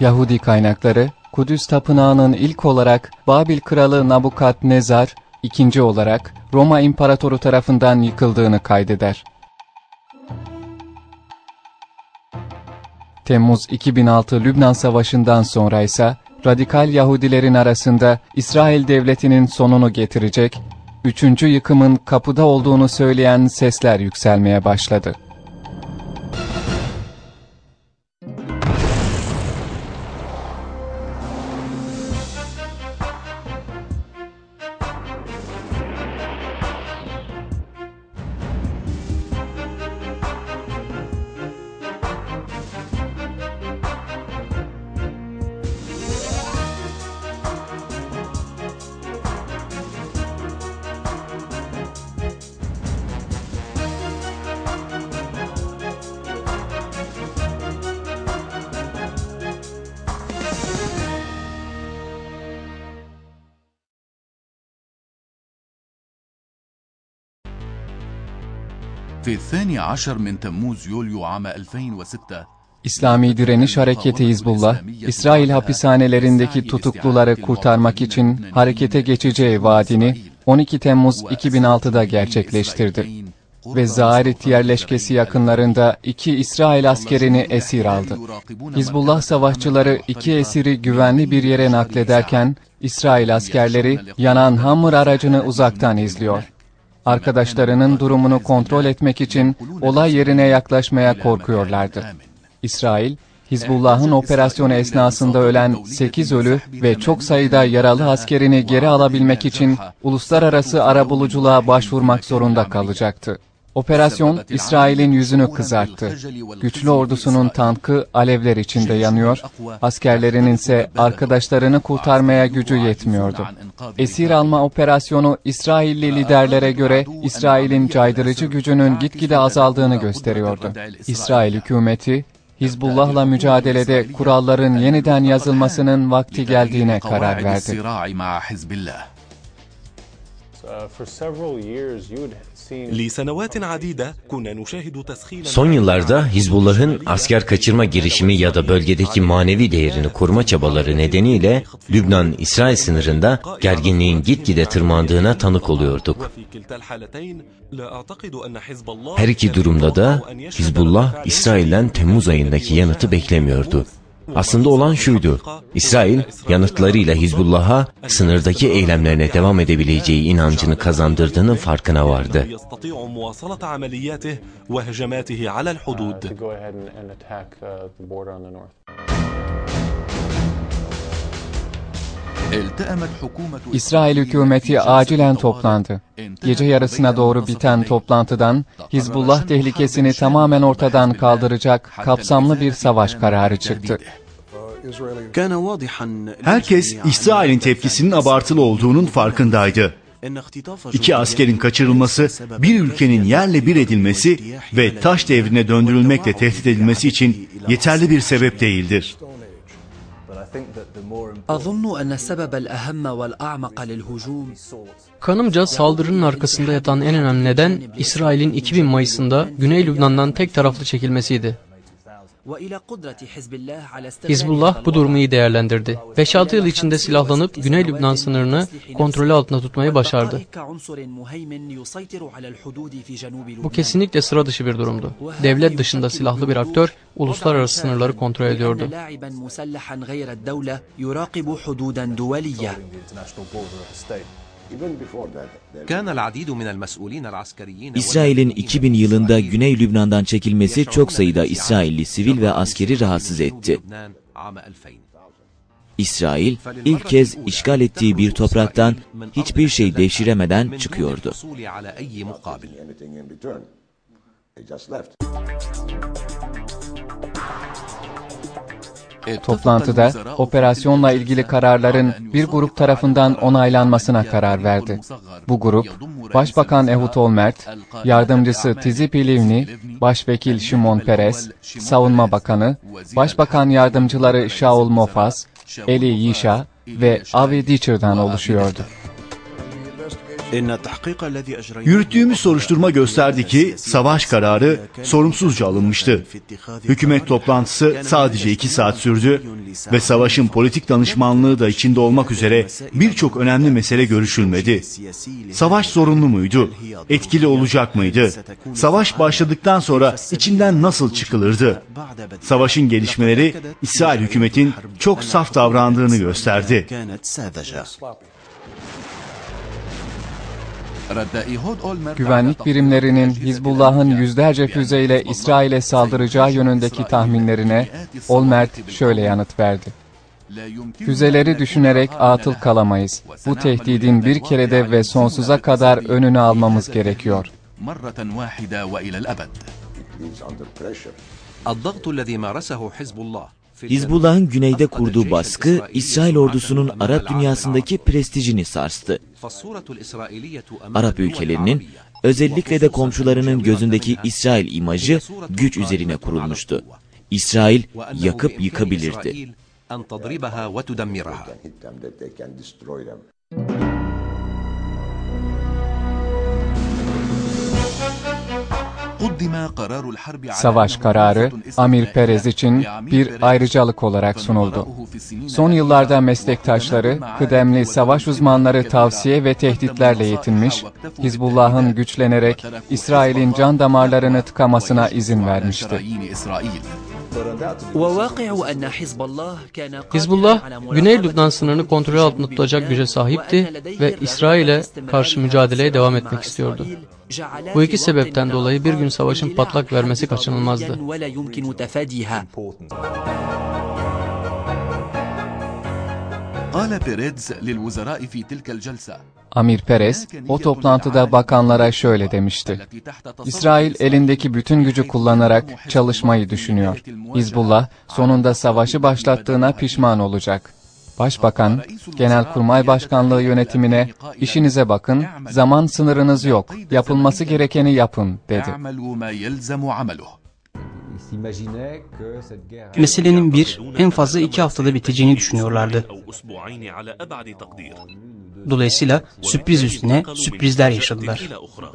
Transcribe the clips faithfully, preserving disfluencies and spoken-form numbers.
Yahudi kaynakları, Kudüs Tapınağı'nın ilk olarak Babil Kralı Nabukadnezar ikinci olarak Roma İmparatoru tarafından yıkıldığını kaydeder. Temmuz iki bin altı Lübnan Savaşı'ndan sonra ise radikal Yahudilerin arasında İsrail Devleti'nin sonunu getirecek, üçüncü yıkımın kapıda olduğunu söyleyen sesler yükselmeye başladı. في الثاني عشر من تموز يوليو عام ألفين وستة İslami Direniş Hareketi Hizbullah, İsrail hapishanelerindeki tutukluları kurtarmak için harekete geçeceği vaadini on iki Temmuz iki bin altıda gerçekleştirdi ve Zaarit yerleşkesi yakınlarında iki İsrail askerini esir aldı. Hizbullah savaşçıları iki esiri güvenli bir yere naklederken, İsrail askerleri yanan Hammer aracını uzaktan izliyor. Arkadaşlarının durumunu kontrol etmek için olay yerine yaklaşmaya korkuyorlardı. İsrail, Hizbullah'ın operasyonu esnasında ölen sekiz ölü ve çok sayıda yaralı askerini geri alabilmek için uluslararası arabuluculuğa başvurmak zorunda kalacaktı. Operasyon, İsrail'in yüzünü kızarttı. Güçlü ordusunun tankı alevler içinde yanıyor, askerlerinin ise arkadaşlarını kurtarmaya gücü yetmiyordu. Esir alma operasyonu, İsrailli liderlere göre İsrail'in caydırıcı gücünün gitgide azaldığını gösteriyordu. İsrail hükümeti, Hizbullah'la mücadelede kuralların yeniden yazılmasının vakti geldiğine karar verdi. Son yıllarda Hizbullah'ın asker kaçırma girişimi ya da bölgedeki manevi değerini koruma çabaları nedeniyle Lübnan-İsrail sınırında gerginliğin gitgide tırmandığına tanık oluyorduk. Her iki durumda da Hizbullah, İsrail'den Temmuz ayındaki yanıtı beklemiyordu. Aslında olan şuydu: İsrail, yanıtlarıyla Hizbullah'a sınırdaki eylemlerine devam edebileceği inancını kazandırdığının farkına vardı. İsrail hükümeti acilen toplandı. Gece yarısına doğru biten toplantıdan Hizbullah tehlikesini tamamen ortadan kaldıracak kapsamlı bir savaş kararı çıktı. Herkes İsrail'in tepkisinin abartılı olduğunun farkındaydı. İki askerin kaçırılması, bir ülkenin yerle bir edilmesi ve taş devrine döndürülmekle tehdit edilmesi için yeterli bir sebep değildir. Kanımca saldırının arkasında yatan en önemli neden İsrail'in iki bin Mayıs'ında Güney Lübnan'dan tek taraflı çekilmesiydi. Hizbullah bu durumu iyi değerlendirdi. beş altı yıl içinde silahlanıp Güney Lübnan sınırını kontrolü altında tutmayı başardı. Bu kesinlikle sıra dışı bir durumdu. Devlet dışında silahlı bir aktör uluslararası sınırları kontrol ediyordu. İsrail'in iki bin yılında Güney Lübnan'dan çekilmesi çok sayıda İsrailli sivil ve askeri rahatsız etti. İsrail ilk kez işgal ettiği bir topraktan hiçbir şey devşiremeden çıkıyordu. Toplantıda operasyonla ilgili kararların bir grup tarafından onaylanmasına karar verdi. Bu grup, Başbakan Ehud Olmert, Yardımcısı Tzipi Livni, Başvekil Şimon Peres, Savunma Bakanı, Başbakan Yardımcıları Shaul Mofaz, Eli Yisha ve Avi Dicher'dan oluşuyordu. Yürüttüğümüz soruşturma gösterdi ki savaş kararı sorumsuzca alınmıştı. Hükümet toplantısı sadece iki saat sürdü ve savaşın politik danışmanlığı da içinde olmak üzere birçok önemli mesele görüşülmedi. Savaş zorunlu muydu? Etkili olacak mıydı? Savaş başladıktan sonra içinden nasıl çıkılırdı? Savaşın gelişmeleri İsrail hükümetin çok saf davrandığını gösterdi. Güvenlik birimlerinin Hizbullah'ın yüzlerce füzeyle İsrail'e saldıracağı yönündeki tahminlerine Olmert şöyle yanıt verdi. Füzeleri düşünerek atıl kalamayız. Bu tehdidin bir kerede ve sonsuza kadar önünü almamız gerekiyor. Hizbullah'ın güneyde kurduğu baskı, İsrail ordusunun Arap dünyasındaki prestijini sarstı. Arap ülkelerinin, özellikle de komşularının gözündeki İsrail imajı güç üzerine kurulmuştu. İsrail yakıp yıkabilirdi. Savaş kararı Amir Perez için bir ayrıcalık olarak sunuldu. Son yıllarda meslektaşları, kıdemli savaş uzmanları tavsiye ve tehditlerle yetinmiş, Hizbullah'ın güçlenerek İsrail'in can damarlarını tıkamasına izin vermişti. Hizbullah, Güney Lübnan sınırını kontrol altında tutacak güce sahipti ve İsrail'e karşı mücadeleye devam etmek istiyordu. Bu iki sebepten dolayı bir gün savaşın patlak vermesi kaçınılmazdı. Amir Perez, o toplantıda bakanlara şöyle demişti. İsrail elindeki bütün gücü kullanarak çalışmayı düşünüyor. Hizbullah sonunda savaşı başlattığına pişman olacak. Başbakan, Genelkurmay Başkanlığı yönetimine işinize bakın, zaman sınırınız yok, yapılması gerekeni yapın dedi. Meselenin bir, en fazla iki haftada biteceğini düşünüyorlardı. Dolayısıyla sürpriz üstüne sürprizler yaşadılar.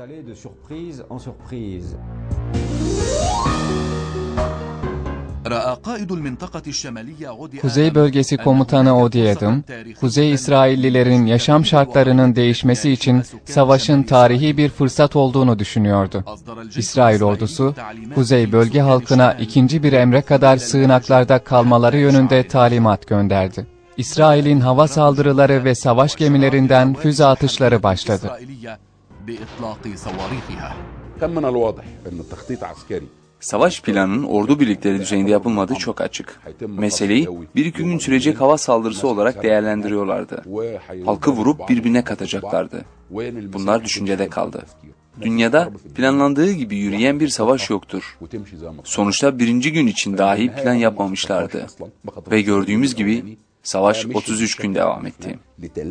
Kuzey Bölgesi Komutanı Odi Adam, Kuzey İsraillilerin yaşam şartlarının değişmesi için savaşın tarihi bir fırsat olduğunu düşünüyordu. İsrail ordusu, Kuzey Bölge halkına ikinci bir emre kadar sığınaklarda kalmaları yönünde talimat gönderdi. İsrail'in hava saldırıları ve savaş gemilerinden füze atışları başladı. Savaş planının ordu birlikleri düzeyinde yapılmadığı çok açık. Meseleyi bir iki gün sürecek hava saldırısı olarak değerlendiriyorlardı. Halkı vurup birbirine katacaklardı. Bunlar düşüncede kaldı. Dünyada planlandığı gibi yürüyen bir savaş yoktur. Sonuçta birinci gün için dahi plan yapmamışlardı. Ve gördüğümüz gibi savaş otuz üç gün devam etti.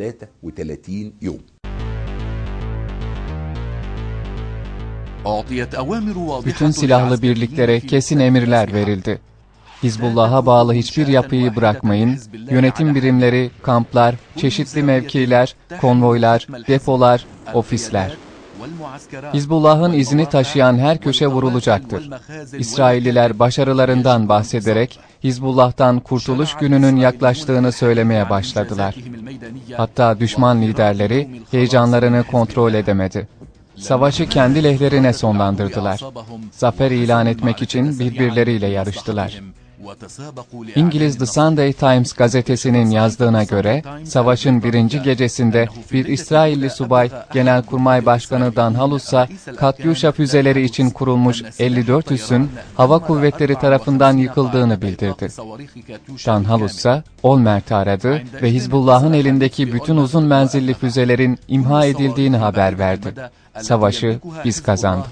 Bütün silahlı birliklere kesin emirler verildi. Hizbullah'a bağlı hiçbir yapıyı bırakmayın, yönetim birimleri, kamplar, çeşitli mevkiler, konvoylar, depolar, ofisler. Hizbullah'ın izini taşıyan her köşe vurulacaktır. İsrailliler başarılarından bahsederek Hizbullah'tan kurtuluş gününün yaklaştığını söylemeye başladılar. Hatta düşman liderleri heyecanlarını kontrol edemedi. Savaşı kendi lehlerine sonlandırdılar. Zafer ilan etmek için birbirleriyle yarıştılar. İngiliz The Sunday Times gazetesinin yazdığına göre, savaşın birinci gecesinde bir İsrailli subay, Genelkurmay Başkanı Dan Halus'a, Katyusha füzeleri için kurulmuş elli dört üssün hava kuvvetleri tarafından yıkıldığını bildirdi. Dan Halus'a, Olmert'i aradı ve Hizbullah'ın elindeki bütün uzun menzilli füzelerin imha edildiğini haber verdi. Savaşı biz kazandık.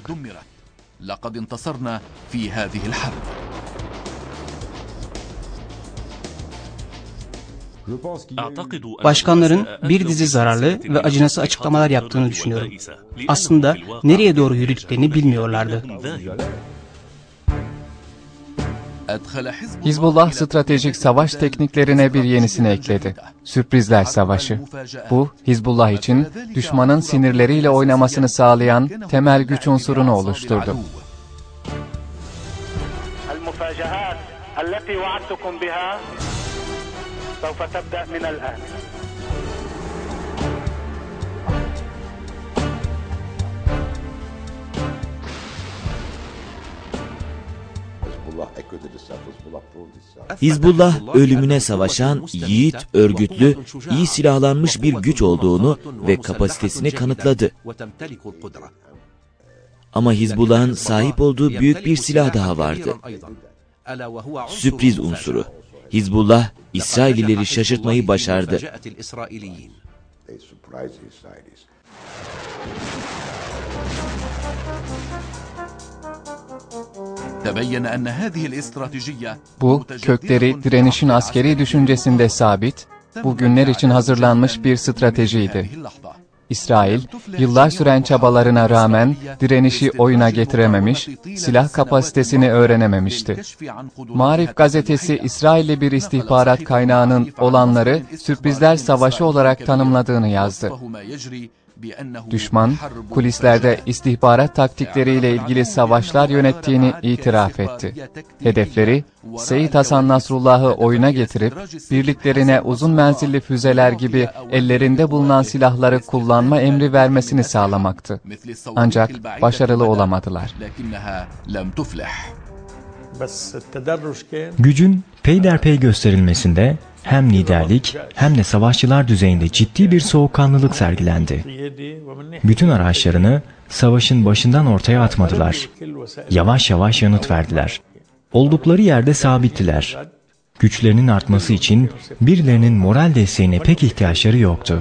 Başkanların bir dizi zararlı ve acınası açıklamalar yaptığını düşünüyorum. Aslında nereye doğru yürüdüklerini bilmiyorlardı. Hizbullah stratejik savaş tekniklerine bir yenisini ekledi. Sürprizler savaşı. Bu, Hizbullah için düşmanın sinirleriyle oynamasını sağlayan temel güç unsurunu oluşturdu. Hizbullah ölümüne savaşan, yiğit, örgütlü, iyi silahlanmış bir güç olduğunu ve kapasitesini kanıtladı. Ama Hizbullah'ın sahip olduğu büyük bir silah daha vardı. Sürpriz unsuru. Hizbullah, İsraillileri şaşırtmayı başardı. Bu, kökleri direnişin askeri düşüncesinde sabit, bugünler için hazırlanmış bir stratejiydi. İsrail, yıllar süren çabalarına rağmen direnişi oyuna getirememiş, silah kapasitesini öğrenememişti. Maarif gazetesi, İsrailli bir istihbarat kaynağının olanları sürprizler savaşı olarak tanımladığını yazdı. Düşman, kulislerde istihbarat taktikleriyle ilgili savaşlar yönettiğini itiraf etti. Hedefleri, Seyyid Hasan Nasrullah'ı oyuna getirip, birliklerine uzun menzilli füzeler gibi ellerinde bulunan silahları kullanma emri vermesini sağlamaktı. Ancak başarılı olamadılar. Gücün peyderpey gösterilmesinde hem liderlik hem de savaşçılar düzeyinde ciddi bir soğukkanlılık sergilendi. Bütün araçlarını savaşın başından ortaya atmadılar. Yavaş yavaş yanıt verdiler. Oldukları yerde sabittiler. Güçlerinin artması için birilerinin moral desteğine pek ihtiyaçları yoktu.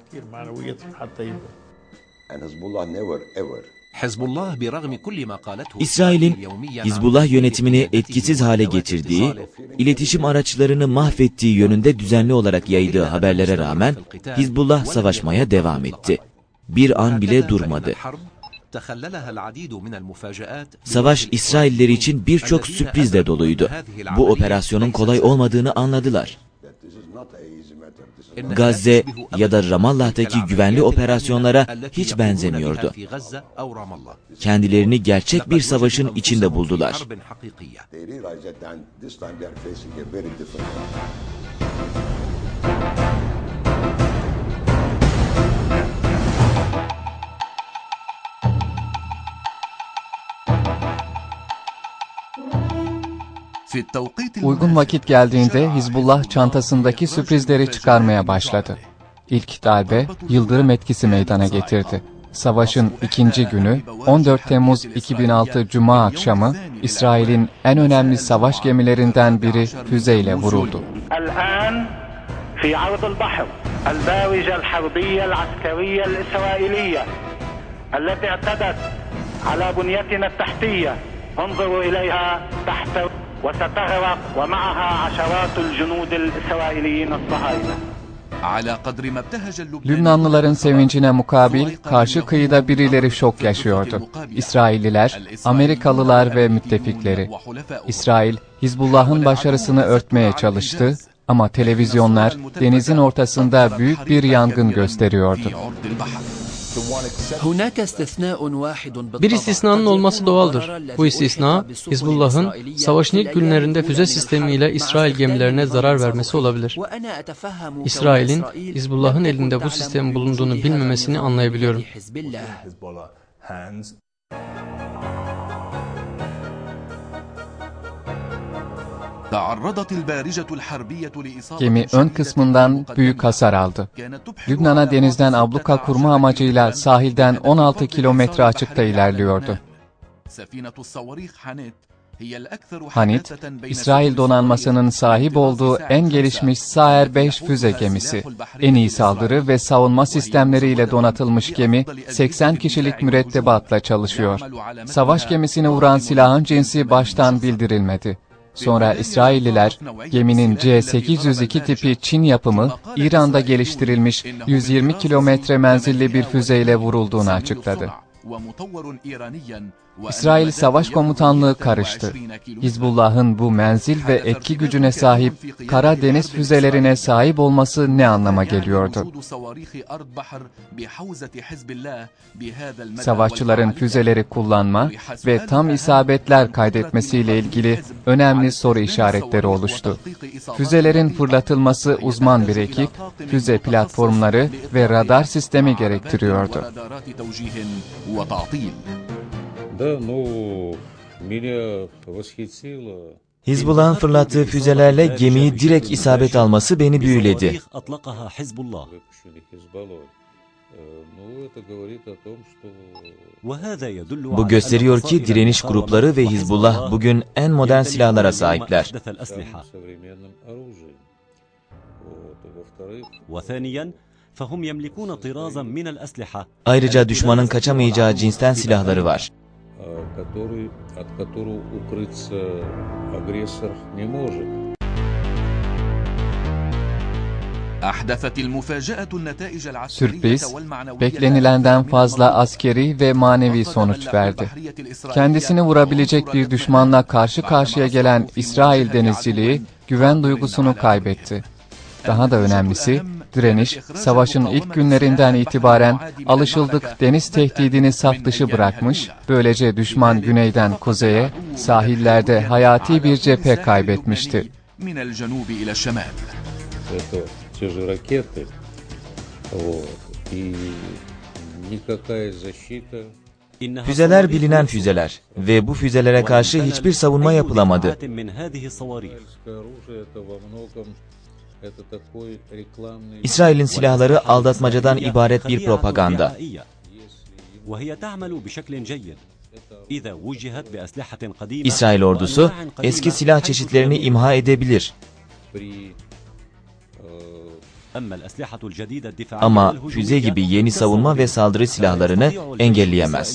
İsrail'in Hizbullah yönetimini etkisiz hale getirdiği, iletişim araçlarını mahvettiği yönünde düzenli olarak yaydığı haberlere rağmen Hizbullah savaşmaya devam etti. Bir an bile durmadı. Savaş İsrailliler için birçok sürprizle doluydu. Bu operasyonun kolay olmadığını anladılar. Gazze ya da Ramallah'taki güvenli operasyonlara hiç benzemiyordu. Kendilerini gerçek bir savaşın içinde buldular. Uygun vakit geldiğinde Hizbullah çantasındaki sürprizleri çıkarmaya başladı. İlk darbe yıldırım etkisi meydana getirdi. Savaşın ikinci günü on dört Temmuz iki bin altı Cuma akşamı İsrail'in en önemli savaş gemilerinden biri füzeyle vuruldu. وستغرق ومعها عشرات الجنود الإسرائيليين الصهاينة. Lübnanlıların sevincine mukabil karşı kıyıda birileri şok yaşıyordu. İsrailliler, Amerikalılar ve müttefikleri. İsrail, Hizbullah'ın başarısını örtmeye çalıştı ama televizyonlar denizin ortasında büyük bir yangın gösteriyordu. Bir istisnanın olması doğaldır. Bu istisna, Hizbullah'ın savaşın ilk günlerinde füze sistemiyle İsrail gemilerine zarar vermesi olabilir. İsrail'in Hizbullah'ın elinde bu sistemin bulunduğunu bilmemesini anlayabiliyorum. Gemi ön kısmından büyük hasar aldı. Lübnan'a denizden abluka kurma amacıyla sahilden on altı kilometre açıkta ilerliyordu. Hanit, İsrail donanmasının sahip olduğu en gelişmiş Sa'er beş füze gemisi. En iyi saldırı ve savunma sistemleriyle donatılmış gemi, seksen kişilik mürettebatla çalışıyor. Savaş gemisini vuran silahın cinsi baştan bildirilmedi. Sonra İsrailliler, geminin C sekiz yüz iki tipi Çin yapımı, İran'da geliştirilmiş yüz yirmi kilometre menzilli bir füzeyle vurulduğunu açıkladı. İsrail Savaş Komutanlığı karıştı. Hizbullah'ın bu menzil ve etki gücüne sahip kara deniz füzelerine sahip olması ne anlama geliyordu? Savaşçıların füzeleri kullanma ve tam isabetler kaydetmesiyle ilgili önemli soru işaretleri oluştu. Füzelerin fırlatılması uzman bir ekip, füze platformları ve radar sistemi gerektiriyordu. Hizbullah'ın fırlattığı füzelerle gemiyi direkt isabet alması beni büyüledi. Bu gösteriyor ki direniş grupları ve Hizbullah bugün en modern silahlara sahipler. Ayrıca düşmanın kaçamayacağı cinsten silahları var. Sürpriz, beklenilenden fazla askeri ve manevi sonuç verdi. Kendisini vurabilecek bir düşmanla karşı karşıya gelen İsrail denizciliği güven duygusunu kaybetti. Daha da önemlisi, direniş, savaşın ilk günlerinden itibaren alışıldık deniz tehdidini saf dışı bırakmış, böylece düşman güneyden kuzeye, sahillerde hayati bir cephe kaybetmişti. Füzeler bilinen füzeler ve bu füzelere karşı hiçbir savunma yapılamadı. İsrail'in silahları aldatmacadan ibaret bir propaganda. İsrail ordusu eski silah çeşitlerini imha edebilir. Ama füze gibi yeni savunma ve saldırı silahlarını engelleyemez.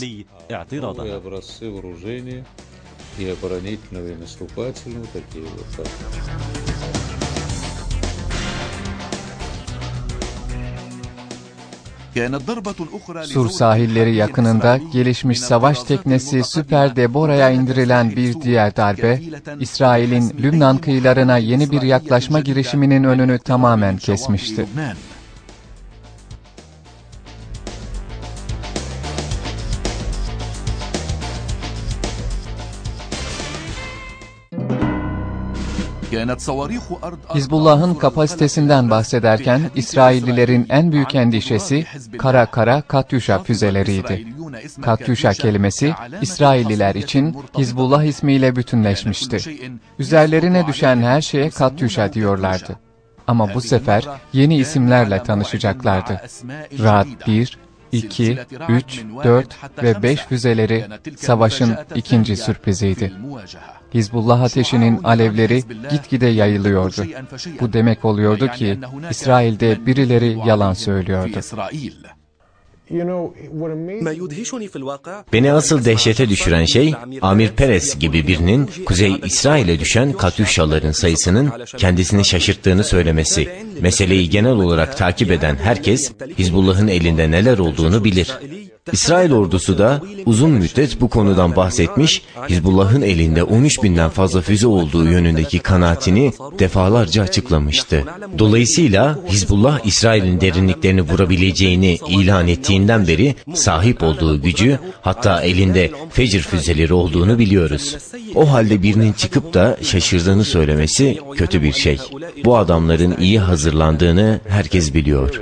Sur sahilleri yakınında gelişmiş savaş teknesi Süper Deborah'ya indirilen bir diğer darbe, İsrail'in Lübnan kıyılarına yeni bir yaklaşma girişiminin önünü tamamen kesmişti. Hizbullah'ın kapasitesinden bahsederken İsraillilerin en büyük endişesi kara kara Katyusha füzeleriydi. Katyusha kelimesi İsrailliler için Hizbullah ismiyle bütünleşmişti. Üzerlerine düşen her şeye Katyusha diyorlardı. Ama bu sefer yeni isimlerle tanışacaklardı. Ra'd bir, iki, üç, dört ve beş füzeleri savaşın ikinci sürpriziydi. Hizbullah ateşinin alevleri gitgide yayılıyordu. Bu demek oluyordu ki İsrail'de birileri yalan söylüyordu. Beni asıl dehşete düşüren şey, Amir Peres gibi birinin Kuzey İsrail'e düşen Katyushaların sayısının kendisini şaşırttığını söylemesi. Meseleyi genel olarak takip eden herkes, Hizbullah'ın elinde neler olduğunu bilir. İsrail ordusu da uzun müddet bu konudan bahsetmiş, Hizbullah'ın elinde on üç binden fazla füze olduğu yönündeki kanaatini defalarca açıklamıştı. Dolayısıyla Hizbullah, İsrail'in derinliklerini vurabileceğini ilan ettiğinden beri sahip olduğu gücü, hatta elinde Fecr füzeleri olduğunu biliyoruz. O halde birinin çıkıp da şaşırdığını söylemesi kötü bir şey. Bu adamların iyi hazırlandığını herkes biliyor.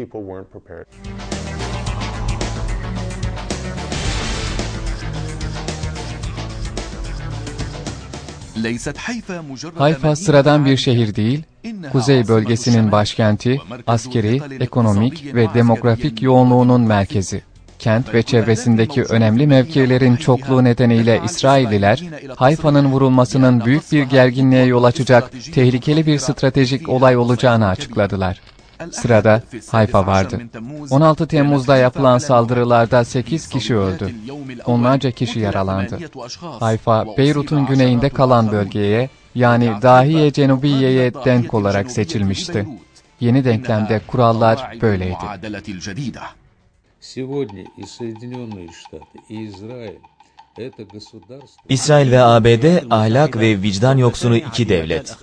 Hayfa sıradan bir şehir değil, Kuzey bölgesinin başkenti, askeri, ekonomik ve demografik yoğunluğunun merkezi. Kent ve çevresindeki önemli mevkilerin çokluğu nedeniyle İsrailliler, Hayfa'nın vurulmasının büyük bir gerginliğe yol açacak tehlikeli bir stratejik olay olacağını açıkladılar. Sırada Hayfa vardı. on altı Temmuz'da yapılan saldırılarda sekiz kişi öldü. Onlarca kişi yaralandı. Hayfa, Beyrut'un güneyinde kalan bölgeye, yani Dahiye Cenubiye'ye denk olarak seçilmişti. Yeni denklemde kurallar böyleydi. İsrail ve A B D ahlak ve vicdan yoksunu iki devlet.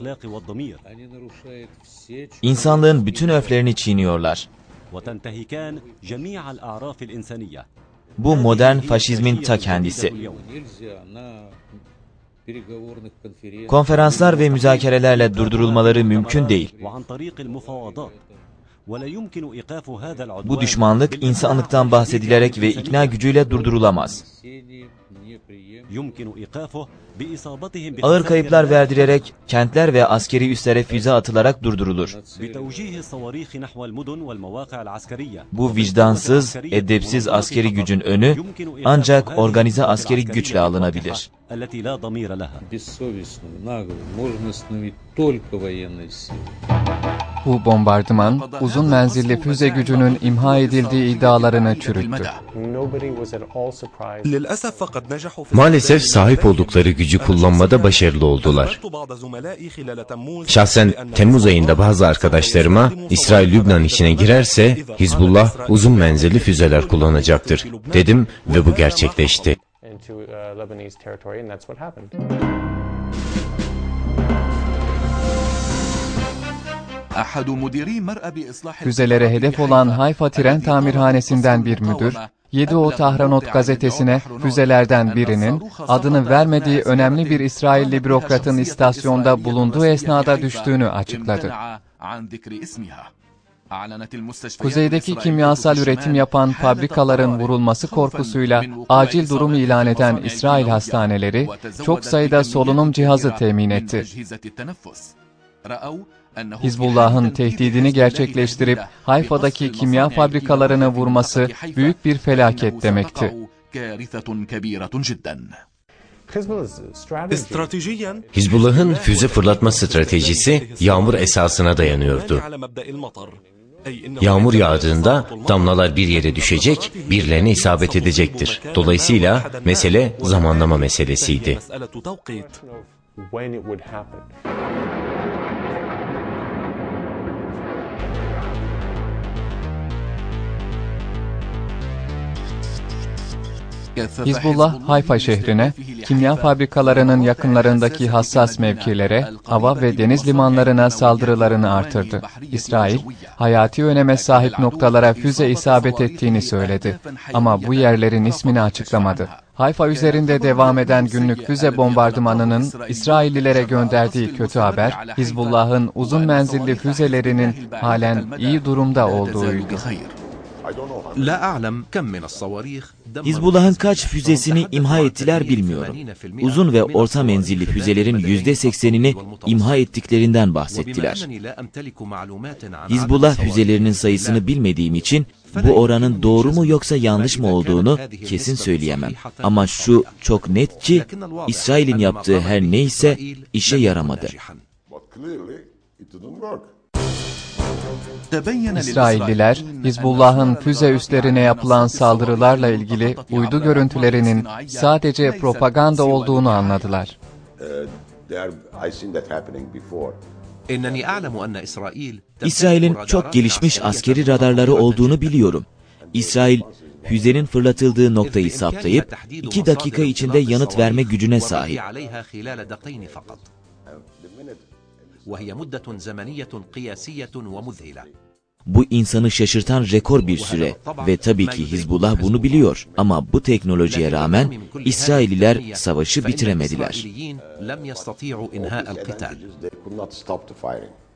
İnsanlığın bütün örflerini çiğniyorlar. Bu modern faşizmin ta kendisi. Konferanslar ve müzakerelerle durdurulmaları mümkün değil. Bu düşmanlık insanlıktan bahsedilerek ve ikna gücüyle durdurulamaz. Ağır kayıplar verdirilerek kentler ve askeri üslere füze atılarak durdurulur. Bu vicdansız, edepsiz askeri gücün önü ancak organize askeri güçle alınabilir. Bu bombardıman, uzun menzilli füze gücünün imha edildiği iddialarını çürüttü. Maalesef sahip oldukları gücü kullanmada başarılı oldular. Şahsen Temmuz ayında bazı arkadaşlarıma İsrail Lübnan içine girerse Hizbullah uzun menzilli füzeler kullanacaktır dedim ve bu gerçekleşti. Füzelere hedef olan Hayfa tren tamirhanesinden bir müdür, Yediot Ahronot gazetesine füzelerden birinin adını vermediği önemli bir İsrailli bürokratın istasyonda bulunduğu esnada düştüğünü açıkladı. Kuzeydeki kimyasal üretim yapan fabrikaların vurulması korkusuyla acil durum ilan eden İsrail hastaneleri çok sayıda solunum cihazı temin etti. Hizbullah'ın tehdidini gerçekleştirip Hayfa'daki kimya fabrikalarını vurması büyük bir felaket demekti. Hizbullah'ın füze fırlatma stratejisi yağmur esasına dayanıyordu. Yağmur yağdığında damlalar bir yere düşecek, birilerine isabet edecektir. Dolayısıyla mesele zamanlama meselesiydi. Hizbullah, Hayfa şehrine, kimya fabrikalarının yakınlarındaki hassas mevkilere, hava ve deniz limanlarına saldırılarını artırdı. İsrail, hayati öneme sahip noktalara füze isabet ettiğini söyledi. Ama bu yerlerin ismini açıklamadı. Hayfa üzerinde devam eden günlük füze bombardımanının İsraillilere gönderdiği kötü haber, Hizbullah'ın uzun menzilli füzelerinin halen iyi durumda olduğuydu. Hizbullah'ın kaç füzesini imha ettiler bilmiyorum. Uzun ve orta menzilli füzelerin yüzde seksenini imha ettiklerinden bahsettiler. Hizbullah füzelerinin sayısını bilmediğim için bu oranın doğru mu yoksa yanlış mı olduğunu kesin söyleyemem. Ama şu çok net ki İsrail'in yaptığı her neyse işe yaramadı. İsrailliler, Hizbullah'ın füze üslerine yapılan saldırılarla ilgili uydu görüntülerinin sadece propaganda olduğunu anladılar. İsrail'in çok gelişmiş askeri radarları olduğunu biliyorum. İsrail, füzenin fırlatıldığı noktayı saptayıp iki dakika içinde yanıt verme gücüne sahip. Bu insanı şaşırtan rekor bir süre ve tabii ki Hizbullah bunu biliyor. Ama bu teknolojiye rağmen İsrailliler savaşı bitiremediler.